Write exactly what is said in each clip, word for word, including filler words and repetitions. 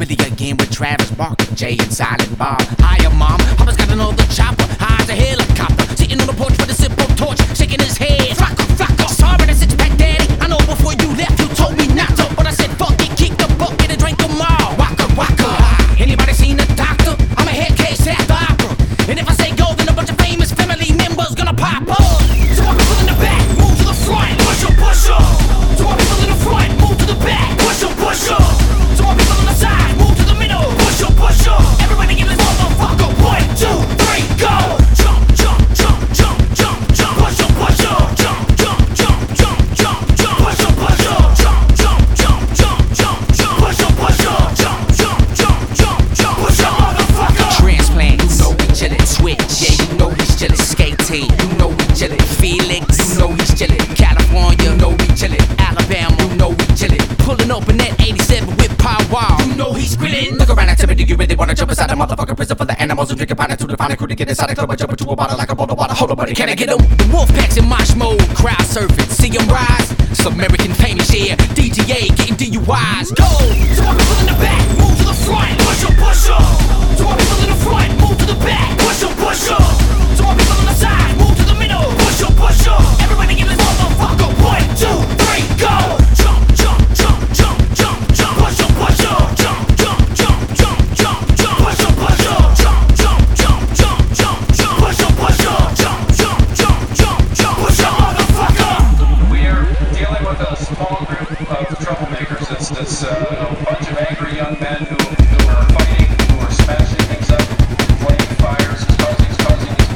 City again with Travis Barker, Jay and Silent Bob. Hiya, mom. Papa's got another chopper. High as a helicopter. Sitting on the porch with a simple torch, shaking his head. Flocka, flocka. Sorry, that six pack daddy. I know before you left, you told me not to. But I said, fuck it, kick the bucket and drink them all. Waka, waka. Anybody seen a doctor? I'm a head case at the opera. And if I say go, then a bunch of famous family members gonna pop up. So my people in the back, move to the front. Push up, push up. So my people in the front, move to the back. Push up, push up. So my people on the side, move to the middle. Push up, push up. Everybody get this motherfucker. One, two, three, go. Jump, jump, jump, jump, jump, jump. Push up, push up. Jump, jump, jump, jump, jump, jump. Push up, push up. Jump, jump, jump, jump, jump, jump. Push up, push up. Jump, jump, jump, jump, jump. Push up, motherfucker. Transplant, you know we chillin'. Switch, yeah, you know he's chillin'. Skate team, you know we chillin'. Felix, you know he's chillin'. California, you know we chillin'. Alabama, you know we chillin'. Pullin' up in that eighty-seven with power, you know he's grillin'. Look around, activity, you really wanna jump inside the motherfucking prison for the animals who drink a pint to the final crew to get inside the club and jump into a bottle like a bowl of water. Hold on, buddy, can I get them? The wolf packs in mosh mode, crowd surfing, see them rise. Some American famous here, D G A getting D U Is. Go! So my people in the back, move to the front. Push up, push up. So my people in the front, move to the back. Push up, push up. So my people on the side, move to the middle. Push up, push up. Everybody get this motherfucker. One, two, three, go! Jump, jump, jump, jump, jump, jump. Push up, push up. Jump, jump, jump, jump, jump, jump. Push up, push up. Jump, jump, jump, jump, jump, jump. Push up, push up. Jump, jump, jump, jump, jump. Push up, motherfucker. We're dealing with a small group of troublemakers. It's this uh, bunch of angry young men who, who are fighting, who are smashing things up, flaming fires, causing, causing these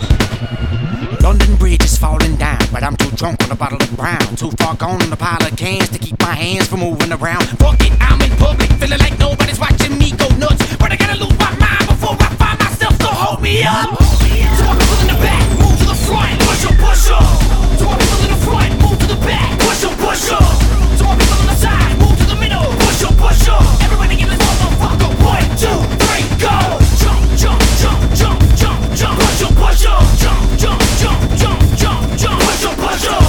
problems. London Bridge is falling down, but I'm too drunk on a bottle of brown. Too far gone on a pile of cans to keep my hands from moving around. Fuck it, I'm in public, feeling like nobody's watching me go nuts. But I gotta lose my mind before I find myself to hold me up. So my people in the back, move to the front. Push up, push up. So my people in the front, move to the back. Push up, push up. So my people on the side, move to the middle. Push up, push up. Everybody get this motherfucker. One, two, three, go. Jump, jump, jump, jump, jump, jump. Push up, push up. Jump, jump, jump, jump, jump, jump. Push up, push up.